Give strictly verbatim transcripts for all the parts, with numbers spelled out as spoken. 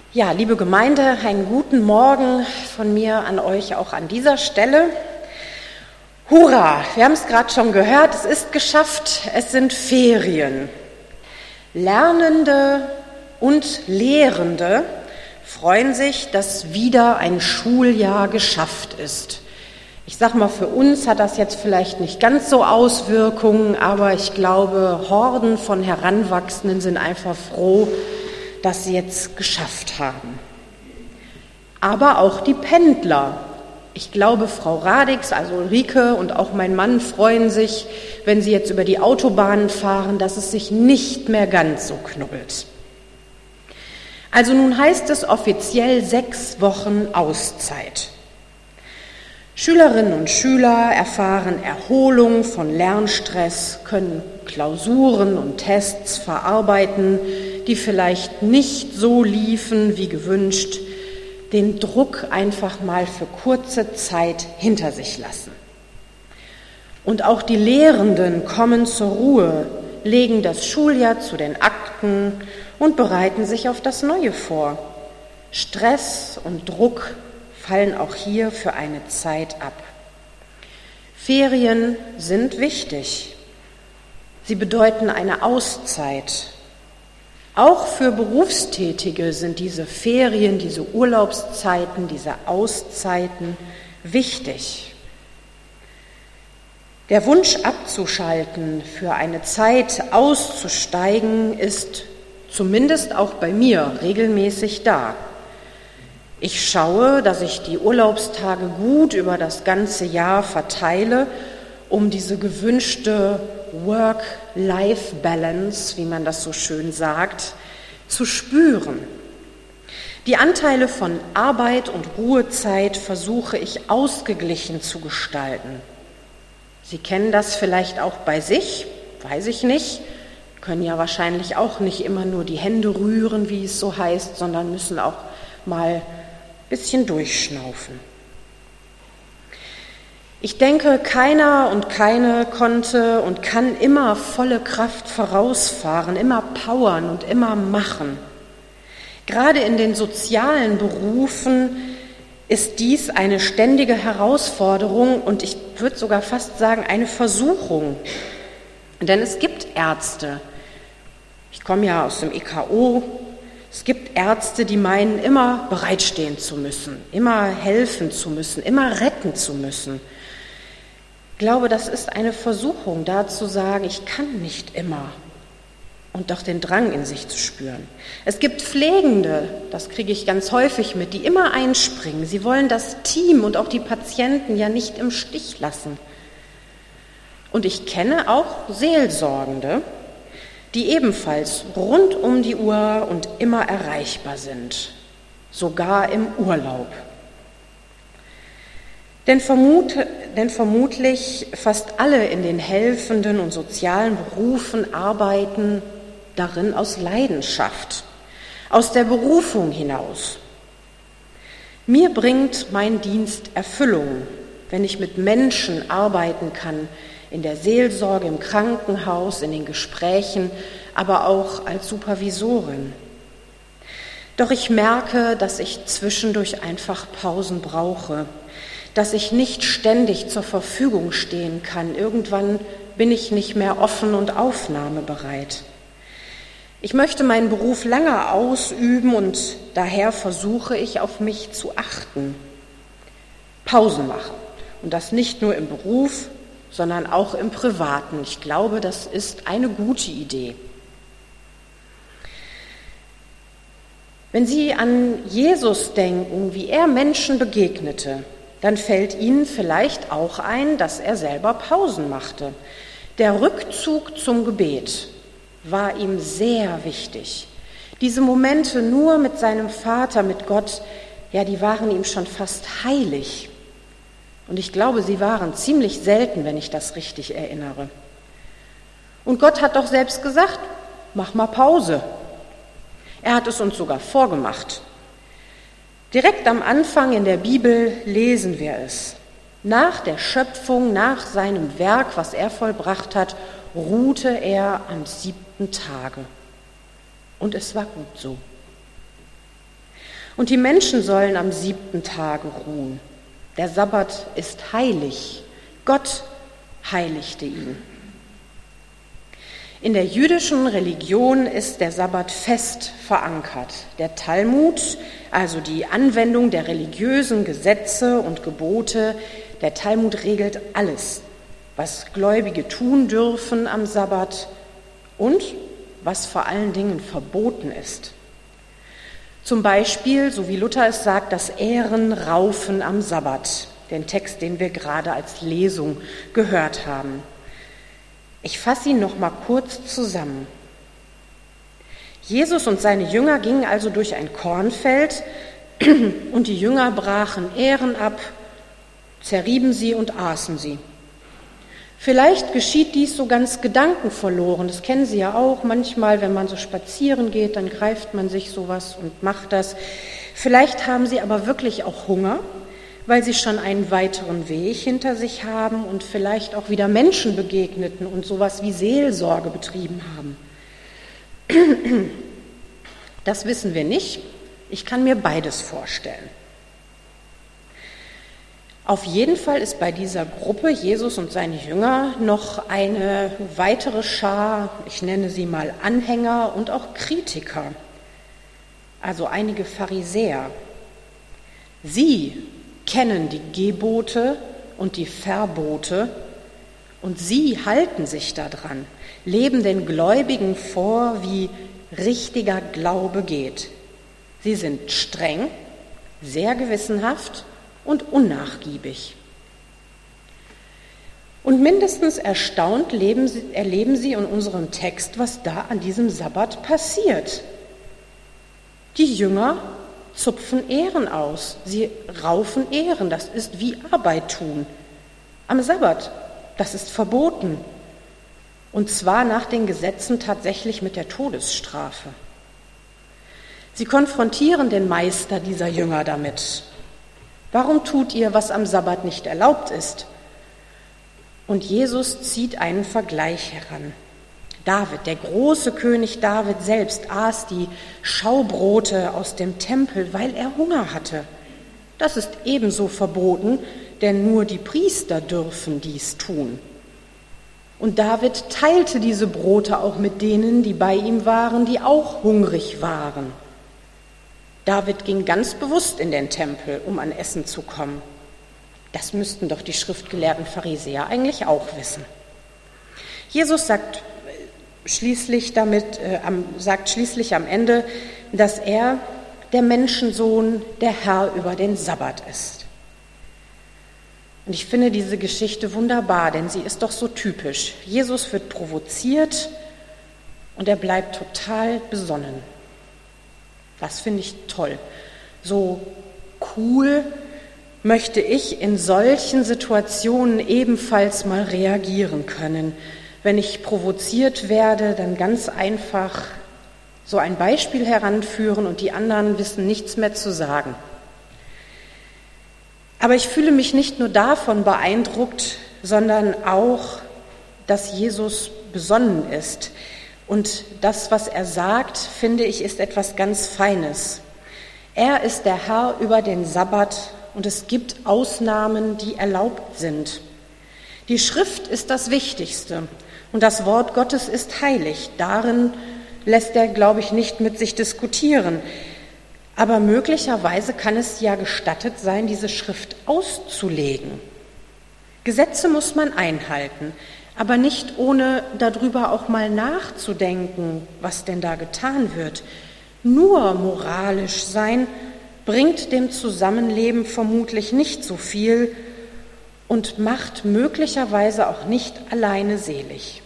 Ja, liebe Gemeinde, einen guten Morgen von mir an euch auch an dieser Stelle. Hurra, wir haben es gerade schon gehört, es ist geschafft, es sind Ferien. Lernende und Lehrende freuen sich, dass wieder ein Schuljahr geschafft ist. Ich sag mal, für uns hat das jetzt vielleicht nicht ganz so Auswirkungen, aber ich glaube, Horden von Heranwachsenden sind einfach froh, dass sie jetzt geschafft haben. Aber auch die Pendler. Ich glaube, Frau Radix, also Ulrike und auch mein Mann freuen sich, wenn sie jetzt über die Autobahnen fahren, dass es sich nicht mehr ganz so knubbelt. Also nun heißt es offiziell sechs Wochen Auszeit. Schülerinnen und Schüler erfahren Erholung von Lernstress, können Klausuren und Tests verarbeiten, die vielleicht nicht so liefen wie gewünscht, den Druck einfach mal für kurze Zeit hinter sich lassen. Und auch die Lehrenden kommen zur Ruhe, legen das Schuljahr zu den Akten und bereiten sich auf das Neue vor. Stress und Druck fallen auch hier für eine Zeit ab. Ferien sind wichtig. Sie bedeuten eine Auszeit. Auch für Berufstätige sind diese Ferien, diese Urlaubszeiten, diese Auszeiten wichtig. Der Wunsch abzuschalten, für eine Zeit auszusteigen, ist zumindest auch bei mir regelmäßig da. Ich schaue, dass ich die Urlaubstage gut über das ganze Jahr verteile, um diese gewünschte Work-Life-Balance, wie man das so schön sagt, zu spüren. Die Anteile von Arbeit und Ruhezeit versuche ich ausgeglichen zu gestalten. Sie kennen das vielleicht auch bei sich, weiß ich nicht, können ja wahrscheinlich auch nicht immer nur die Hände rühren, wie es so heißt, sondern müssen auch mal ein bisschen durchschnaufen. Ich denke, keiner und keine konnte und kann immer volle Kraft vorausfahren, immer powern und immer machen. Gerade in den sozialen Berufen ist dies eine ständige Herausforderung und ich würde sogar fast sagen, eine Versuchung. Denn es gibt Ärzte, ich komme ja aus dem E K O, es gibt Ärzte, die meinen, immer bereitstehen zu müssen, immer helfen zu müssen, immer retten zu müssen. Ich glaube, das ist eine Versuchung, da zu sagen, ich kann nicht immer und doch den Drang in sich zu spüren. Es gibt Pflegende, das kriege ich ganz häufig mit, die immer einspringen. Sie wollen das Team und auch die Patienten ja nicht im Stich lassen. Und ich kenne auch Seelsorgende, die ebenfalls rund um die Uhr und immer erreichbar sind, sogar im Urlaub. Denn, vermut, denn vermutlich fast alle in den helfenden und sozialen Berufen arbeiten darin aus Leidenschaft, aus der Berufung hinaus. Mir bringt mein Dienst Erfüllung, wenn ich mit Menschen arbeiten kann, in der Seelsorge, im Krankenhaus, in den Gesprächen, aber auch als Supervisorin. Doch ich merke, dass ich zwischendurch einfach Pausen brauche, dass ich nicht ständig zur Verfügung stehen kann. Irgendwann bin ich nicht mehr offen und aufnahmebereit. Ich möchte meinen Beruf lange ausüben und daher versuche ich, auf mich zu achten. Pausen machen. Und das nicht nur im Beruf, sondern auch im Privaten. Ich glaube, das ist eine gute Idee. Wenn Sie an Jesus denken, wie er Menschen begegnete, dann fällt Ihnen vielleicht auch ein, dass er selber Pausen machte. Der Rückzug zum Gebet war ihm sehr wichtig. Diese Momente nur mit seinem Vater, mit Gott, ja, die waren ihm schon fast heilig. Und ich glaube, sie waren ziemlich selten, wenn ich das richtig erinnere. Und Gott hat doch selbst gesagt, mach mal Pause. Er hat es uns sogar vorgemacht. Direkt am Anfang in der Bibel lesen wir es. Nach der Schöpfung, nach seinem Werk, was er vollbracht hat, ruhte er am siebten Tage. Und es war gut so. Und die Menschen sollen am siebten Tage ruhen. Der Sabbat ist heilig. Gott heiligte ihn. In der jüdischen Religion ist der Sabbat fest verankert. Der Talmud, also die Anwendung der religiösen Gesetze und Gebote, der Talmud regelt alles, was Gläubige tun dürfen am Sabbat und was vor allen Dingen verboten ist. Zum Beispiel, so wie Luther es sagt, das Ehrenraufen am Sabbat, den Text, den wir gerade als Lesung gehört haben. Ich fasse ihn noch mal kurz zusammen. Jesus und seine Jünger gingen also durch ein Kornfeld und die Jünger brachen Ähren ab, zerrieben sie und aßen sie. Vielleicht geschieht dies so ganz gedankenverloren. Das kennen Sie ja auch. Manchmal, wenn man so spazieren geht, dann greift man sich sowas und macht das. Vielleicht haben Sie aber wirklich auch Hunger, weil Sie schon einen weiteren Weg hinter sich haben und vielleicht auch wieder Menschen begegneten und sowas wie Seelsorge betrieben haben. Das wissen wir nicht. Ich kann mir beides vorstellen. Auf jeden Fall ist bei dieser Gruppe Jesus und seine Jünger noch eine weitere Schar, ich nenne sie mal Anhänger und auch Kritiker, also einige Pharisäer. Sie kennen die Gebote und die Verbote und sie halten sich daran, leben den Gläubigen vor, wie richtiger Glaube geht. Sie sind streng, sehr gewissenhaft und unnachgiebig. Und mindestens erstaunt leben, erleben Sie in unserem Text, was da an diesem Sabbat passiert. Die Jünger zupfen Ähren aus, sie raufen Ähren, das ist wie Arbeit tun. Am Sabbat, das ist verboten. Und zwar nach den Gesetzen tatsächlich mit der Todesstrafe. Sie konfrontieren den Meister dieser Jünger damit. Warum tut ihr, was am Sabbat nicht erlaubt ist? Und Jesus zieht einen Vergleich heran. David, der große König David selbst, aß die Schaubrote aus dem Tempel, weil er Hunger hatte. Das ist ebenso verboten, denn nur die Priester dürfen dies tun. Und David teilte diese Brote auch mit denen, die bei ihm waren, die auch hungrig waren. David ging ganz bewusst in den Tempel, um an Essen zu kommen. Das müssten doch die schriftgelehrten Pharisäer eigentlich auch wissen. Jesus sagt schließlich, damit, äh, am, sagt schließlich am Ende, dass er, der Menschensohn, der Herr über den Sabbat ist. Und ich finde diese Geschichte wunderbar, denn sie ist doch so typisch. Jesus wird provoziert und er bleibt total besonnen. Das finde ich toll. So cool möchte ich in solchen Situationen ebenfalls mal reagieren können. Wenn ich provoziert werde, dann ganz einfach so ein Beispiel heranführen und die anderen wissen nichts mehr zu sagen. Aber ich fühle mich nicht nur davon beeindruckt, sondern auch, dass Jesus besonnen ist. Und das, was er sagt, finde ich, ist etwas ganz Feines. Er ist der Herr über den Sabbat und es gibt Ausnahmen, die erlaubt sind. Die Schrift ist das Wichtigste und das Wort Gottes ist heilig. Darin lässt er, glaube ich, nicht mit sich diskutieren. Aber möglicherweise kann es ja gestattet sein, diese Schrift auszulegen. Gesetze muss man einhalten, aber nicht ohne darüber auch mal nachzudenken, was denn da getan wird. Nur moralisch sein bringt dem Zusammenleben vermutlich nicht so viel und macht möglicherweise auch nicht alleine selig.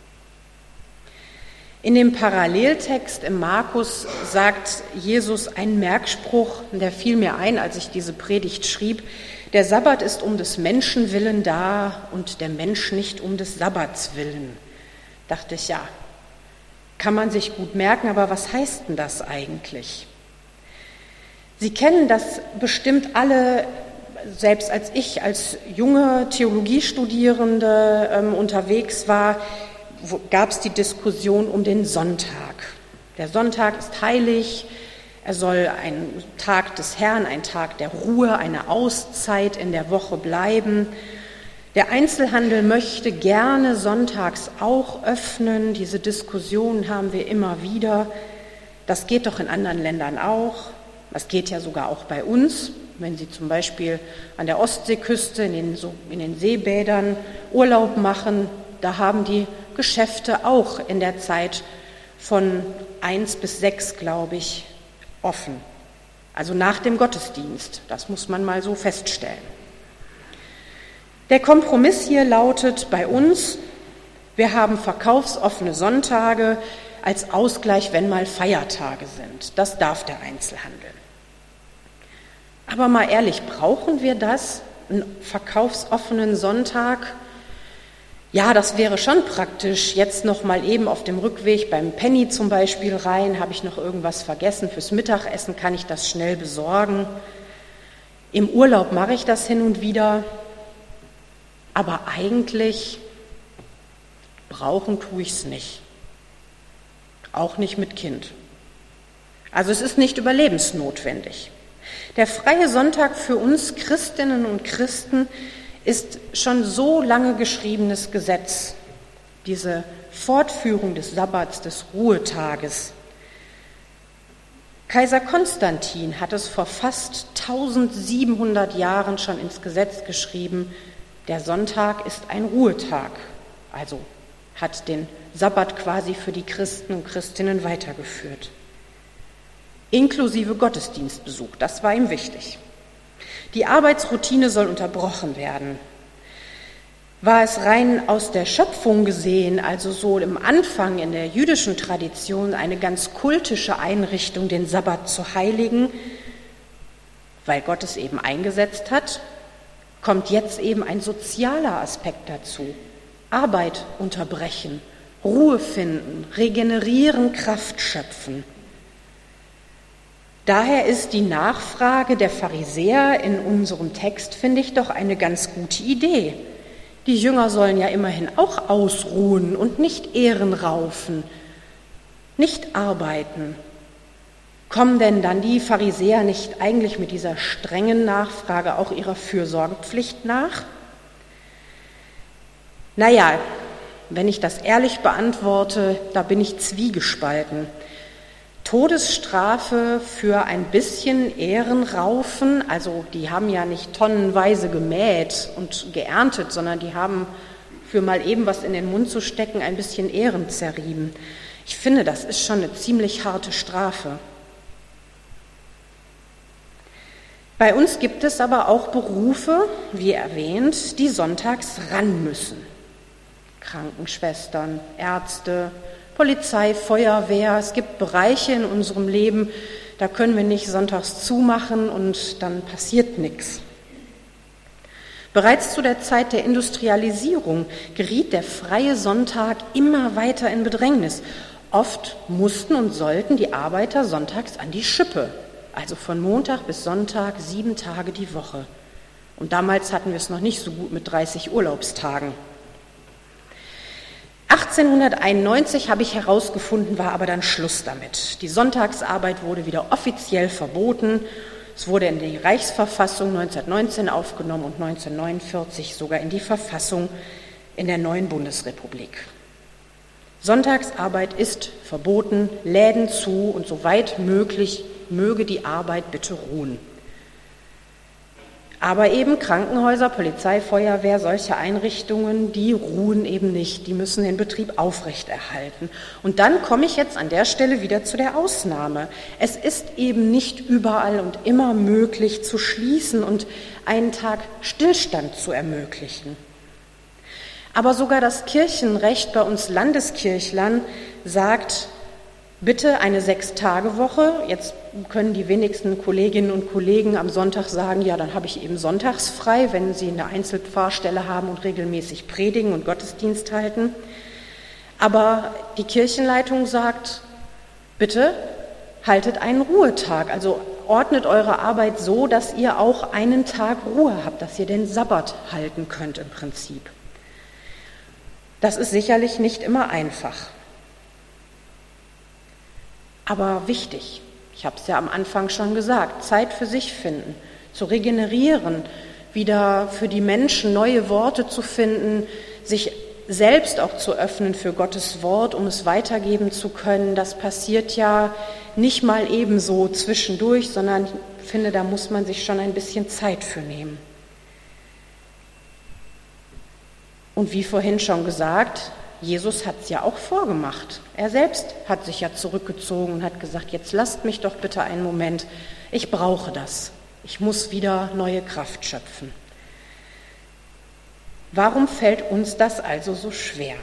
In dem Paralleltext im Markus sagt Jesus einen Merkspruch, der fiel mir ein, als ich diese Predigt schrieb: Der Sabbat ist um des Menschen willen da und der Mensch nicht um des Sabbats willen. Dachte ich, ja, kann man sich gut merken, aber was heißt denn das eigentlich? Sie kennen das bestimmt alle, selbst als ich als junge Theologiestudierende ähm, unterwegs war, gab es die Diskussion um den Sonntag. Der Sonntag ist heilig, Er soll ein Tag des Herrn, ein Tag der Ruhe, eine Auszeit in der Woche bleiben. Der Einzelhandel möchte gerne sonntags auch öffnen. Diese Diskussionen haben wir immer wieder. Das geht doch in anderen Ländern auch. Das geht ja sogar auch bei uns. Wenn Sie zum Beispiel an der Ostseeküste in den, so in den Seebädern Urlaub machen, da haben die Geschäfte auch in der Zeit von eins bis sechs, glaube ich, offen. Also nach dem Gottesdienst. Das muss man mal so feststellen. Der Kompromiss hier lautet bei uns, wir haben verkaufsoffene Sonntage als Ausgleich, wenn mal Feiertage sind. Das darf der Einzelhandel. Aber mal ehrlich, brauchen wir das, einen verkaufsoffenen Sonntag? Ja, das wäre schon praktisch. Jetzt noch mal eben auf dem Rückweg beim Penny zum Beispiel rein, habe ich noch irgendwas vergessen. Fürs Mittagessen kann ich das schnell besorgen. Im Urlaub mache ich das hin und wieder. Aber eigentlich brauchen tue ich es nicht. Auch nicht mit Kind. Also es ist nicht überlebensnotwendig. Der freie Sonntag für uns Christinnen und Christen ist schon so lange geschriebenes Gesetz, diese Fortführung des Sabbats, des Ruhetages. Kaiser Konstantin hat es vor fast tausendsiebenhundert Jahren schon ins Gesetz geschrieben, der Sonntag ist ein Ruhetag, also hat den Sabbat quasi für die Christen und Christinnen weitergeführt. Inklusive Gottesdienstbesuch, das war ihm wichtig. Die Arbeitsroutine soll unterbrochen werden. War es rein aus der Schöpfung gesehen, also so im Anfang in der jüdischen Tradition, eine ganz kultische Einrichtung, den Sabbat zu heiligen, weil Gott es eben eingesetzt hat, kommt jetzt eben ein sozialer Aspekt dazu. Arbeit unterbrechen, Ruhe finden, regenerieren, Kraft schöpfen. Daher ist die Nachfrage der Pharisäer in unserem Text, finde ich, doch eine ganz gute Idee. Die Jünger sollen ja immerhin auch ausruhen und nicht Ehren raufen, nicht arbeiten. Kommen denn dann die Pharisäer nicht eigentlich mit dieser strengen Nachfrage auch ihrer Fürsorgepflicht nach? Naja, wenn ich das ehrlich beantworte, da bin ich zwiegespalten. Todesstrafe für ein bisschen Ehrenraufen, also die haben ja nicht tonnenweise gemäht und geerntet, sondern die haben für mal eben was in den Mund zu stecken ein bisschen Ehren zerrieben. Ich finde, das ist schon eine ziemlich harte Strafe. Bei uns gibt es aber auch Berufe, wie erwähnt, die sonntags ran müssen. Krankenschwestern, Ärzte, Polizei, Feuerwehr. Es gibt Bereiche in unserem Leben, da können wir nicht sonntags zumachen und dann passiert nichts. Bereits zu der Zeit der Industrialisierung geriet der freie Sonntag immer weiter in Bedrängnis. Oft mussten und sollten die Arbeiter sonntags an die Schippe, also von Montag bis Sonntag, sieben Tage die Woche. Und damals hatten wir es noch nicht so gut mit dreißig Urlaubstagen. achtzehnhunderteinundneunzig, habe ich herausgefunden, war aber dann Schluss damit. Die Sonntagsarbeit wurde wieder offiziell verboten. Es wurde in die Reichsverfassung neunzehnhundertneunzehn aufgenommen und neunzehnhundertneunundvierzig sogar in die Verfassung in der neuen Bundesrepublik. Sonntagsarbeit ist verboten, Läden zu und soweit möglich möge die Arbeit bitte ruhen. Aber eben Krankenhäuser, Polizei, Feuerwehr, solche Einrichtungen, die ruhen eben nicht, die müssen den Betrieb aufrechterhalten. Und dann komme ich jetzt an der Stelle wieder zu der Ausnahme. Es ist eben nicht überall und immer möglich zu schließen und einen Tag Stillstand zu ermöglichen. Aber sogar das Kirchenrecht bei uns Landeskirchlern sagt, bitte eine Sechs-Tage-Woche. Jetzt können die wenigsten Kolleginnen und Kollegen am Sonntag sagen, ja, dann habe ich eben sonntags frei, wenn sie eine Einzelpfarrstelle haben und regelmäßig predigen und Gottesdienst halten. Aber die Kirchenleitung sagt, bitte haltet einen Ruhetag. Also ordnet eure Arbeit so, dass ihr auch einen Tag Ruhe habt, dass ihr den Sabbat halten könnt im Prinzip. Das ist sicherlich nicht immer einfach. Aber wichtig, Ich habe es ja am Anfang schon gesagt, Zeit für sich finden, zu regenerieren, wieder für die Menschen neue Worte zu finden, sich selbst auch zu öffnen für Gottes Wort, um es weitergeben zu können. Das passiert ja nicht mal ebenso zwischendurch, sondern ich finde, da muss man sich schon ein bisschen Zeit für nehmen. Und wie vorhin schon gesagt, Jesus hat es ja auch vorgemacht. Er selbst hat sich ja zurückgezogen und hat gesagt, jetzt lasst mich doch bitte einen Moment, ich brauche das. Ich muss wieder neue Kraft schöpfen. Warum fällt uns das also so schwer?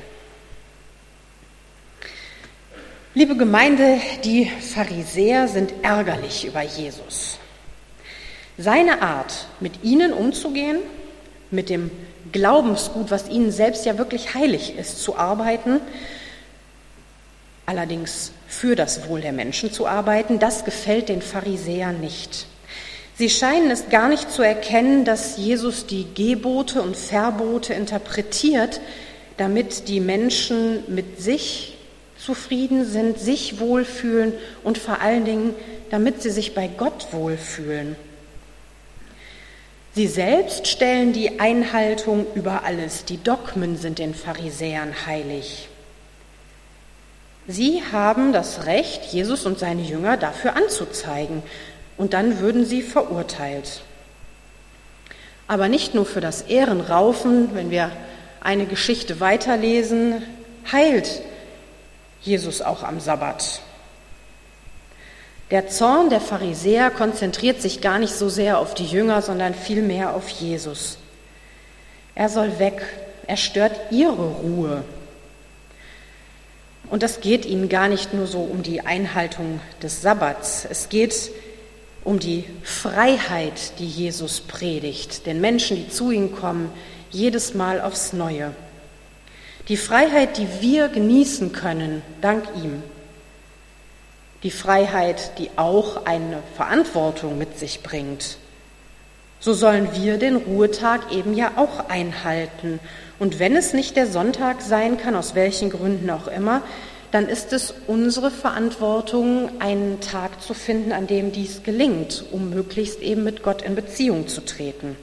Liebe Gemeinde, die Pharisäer sind ärgerlich über Jesus. Seine Art, mit ihnen umzugehen, mit dem Glaubensgut, was ihnen selbst ja wirklich heilig ist, zu arbeiten, allerdings für das Wohl der Menschen zu arbeiten, das gefällt den Pharisäern nicht. Sie scheinen es gar nicht zu erkennen, dass Jesus die Gebote und Verbote interpretiert, damit die Menschen mit sich zufrieden sind, sich wohlfühlen und vor allen Dingen, damit sie sich bei Gott wohlfühlen. Sie selbst stellen die Einhaltung über alles. Die Dogmen sind den Pharisäern heilig. Sie haben das Recht, Jesus und seine Jünger dafür anzuzeigen. Und dann würden sie verurteilt. Aber nicht nur für das Ehrenraufen, wenn wir eine Geschichte weiterlesen, heilt Jesus auch am Sabbat. Der Zorn der Pharisäer konzentriert sich gar nicht so sehr auf die Jünger, sondern vielmehr auf Jesus. Er soll weg, er stört ihre Ruhe. Und das geht ihnen gar nicht nur so um die Einhaltung des Sabbats, es geht um die Freiheit, die Jesus predigt, den Menschen, die zu ihm kommen, jedes Mal aufs Neue. Die Freiheit, die wir genießen können, dank ihm. Die Freiheit, die auch eine Verantwortung mit sich bringt. So sollen wir den Ruhetag eben ja auch einhalten. Und wenn es nicht der Sonntag sein kann, aus welchen Gründen auch immer, dann ist es unsere Verantwortung, einen Tag zu finden, an dem dies gelingt, um möglichst eben mit Gott in Beziehung zu treten.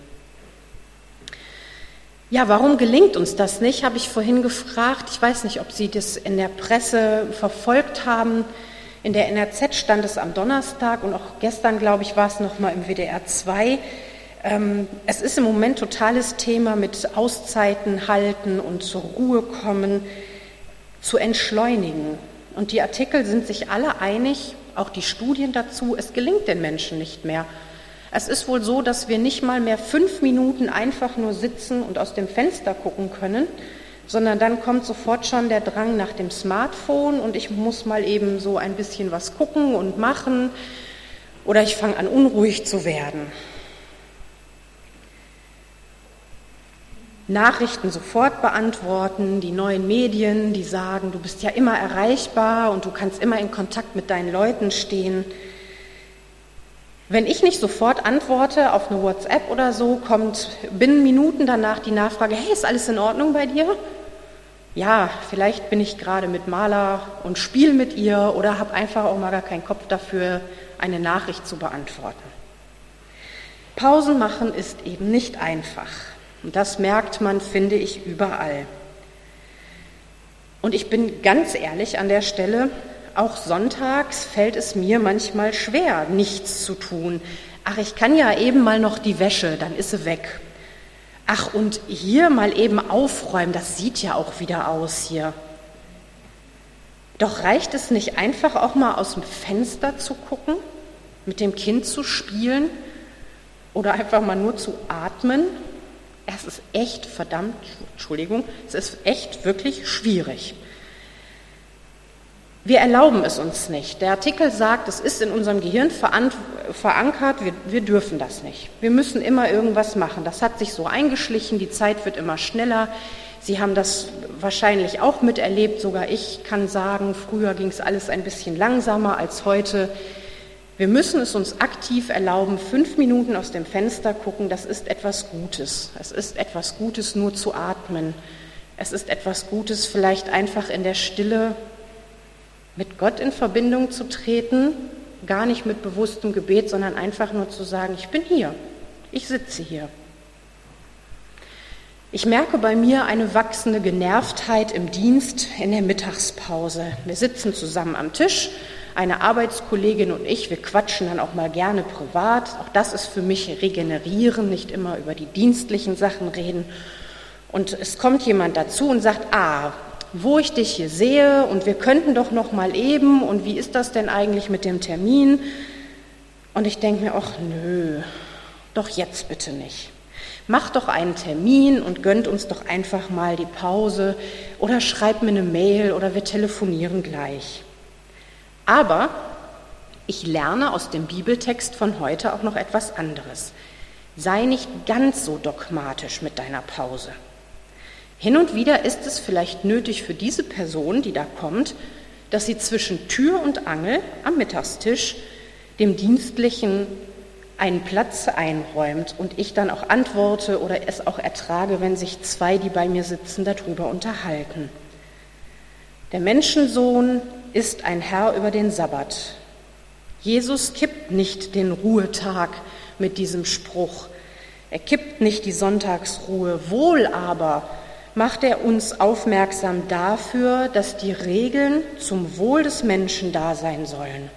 Ja, warum gelingt uns das nicht, habe ich vorhin gefragt. Ich weiß nicht, ob Sie das in der Presse verfolgt haben. In der N R Z stand es am Donnerstag und auch gestern, glaube ich, war es noch mal im W D R zwei. Ähm, es ist im Moment totales Thema mit Auszeiten halten und zur Ruhe kommen, zu entschleunigen. Und die Artikel sind sich alle einig, auch die Studien dazu, es gelingt den Menschen nicht mehr. Es ist wohl so, dass wir nicht mal mehr fünf Minuten einfach nur sitzen und aus dem Fenster gucken können, sondern dann kommt sofort schon der Drang nach dem Smartphone und ich muss mal eben so ein bisschen was gucken und machen oder ich fange an, unruhig zu werden. Nachrichten sofort beantworten, die neuen Medien, die sagen, du bist ja immer erreichbar und du kannst immer in Kontakt mit deinen Leuten stehen. Wenn ich nicht sofort antworte auf eine WhatsApp oder so, kommt binnen Minuten danach die Nachfrage, hey, ist alles in Ordnung bei dir? Ja, vielleicht bin ich gerade mit Maler und spiele mit ihr oder habe einfach auch mal gar keinen Kopf dafür, eine Nachricht zu beantworten. Pausen machen ist eben nicht einfach. Und das merkt man, finde ich, überall. Und ich bin ganz ehrlich an der Stelle, auch sonntags fällt es mir manchmal schwer, nichts zu tun. Ach, ich kann ja eben mal noch die Wäsche, dann ist sie weg. Ach, und hier mal eben aufräumen, das sieht ja auch wieder aus hier. Doch reicht es nicht einfach auch mal aus dem Fenster zu gucken, mit dem Kind zu spielen oder einfach mal nur zu atmen? Es ist echt verdammt, Entschuldigung, es ist echt wirklich schwierig. Wir erlauben es uns nicht. Der Artikel sagt, es ist in unserem Gehirn verankert, wir, wir dürfen das nicht. Wir müssen immer irgendwas machen. Das hat sich so eingeschlichen, die Zeit wird immer schneller. Sie haben das wahrscheinlich auch miterlebt, sogar ich kann sagen, früher ging es alles ein bisschen langsamer als heute. Wir müssen es uns aktiv erlauben, fünf Minuten aus dem Fenster gucken, das ist etwas Gutes. Es ist etwas Gutes, nur zu atmen. Es ist etwas Gutes, vielleicht einfach in der Stille mit Gott in Verbindung zu treten, gar nicht mit bewusstem Gebet, sondern einfach nur zu sagen, ich bin hier, ich sitze hier. Ich merke bei mir eine wachsende Genervtheit im Dienst in der Mittagspause. Wir sitzen zusammen am Tisch, eine Arbeitskollegin und ich, wir quatschen dann auch mal gerne privat. Auch das ist für mich regenerieren, nicht immer über die dienstlichen Sachen reden. Und es kommt jemand dazu und sagt, ah, wo ich dich hier sehe und wir könnten doch noch mal eben und wie ist das denn eigentlich mit dem Termin? Und ich denke mir, ach nö, doch jetzt bitte nicht. Macht doch einen Termin und gönnt uns doch einfach mal die Pause oder schreibt mir eine Mail oder wir telefonieren gleich. Aber ich lerne aus dem Bibeltext von heute auch noch etwas anderes. Sei nicht ganz so dogmatisch mit deiner Pause. Hin und wieder ist es vielleicht nötig für diese Person, die da kommt, dass sie zwischen Tür und Angel am Mittagstisch dem Dienstlichen einen Platz einräumt und ich dann auch antworte oder es auch ertrage, wenn sich zwei, die bei mir sitzen, darüber unterhalten. Der Menschensohn ist ein Herr über den Sabbat. Jesus kippt nicht den Ruhetag mit diesem Spruch. Er kippt nicht die Sonntagsruhe. Wohl aber macht er uns aufmerksam dafür, dass die Regeln zum Wohl des Menschen da sein sollen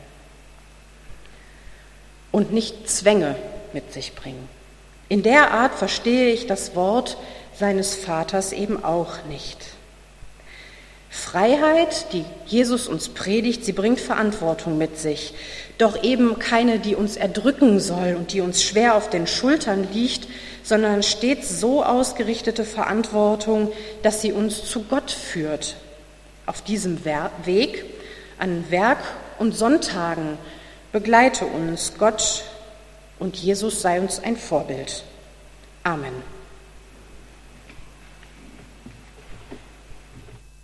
und nicht Zwänge mit sich bringen. In der Art verstehe ich das Wort seines Vaters eben auch nicht. Freiheit, die Jesus uns predigt, sie bringt Verantwortung mit sich, doch eben keine, die uns erdrücken soll und die uns schwer auf den Schultern liegt, sondern stets so ausgerichtete Verantwortung, dass sie uns zu Gott führt. Auf diesem Weg, an Werk und Sonntagen, begleite uns Gott und Jesus sei uns ein Vorbild. Amen.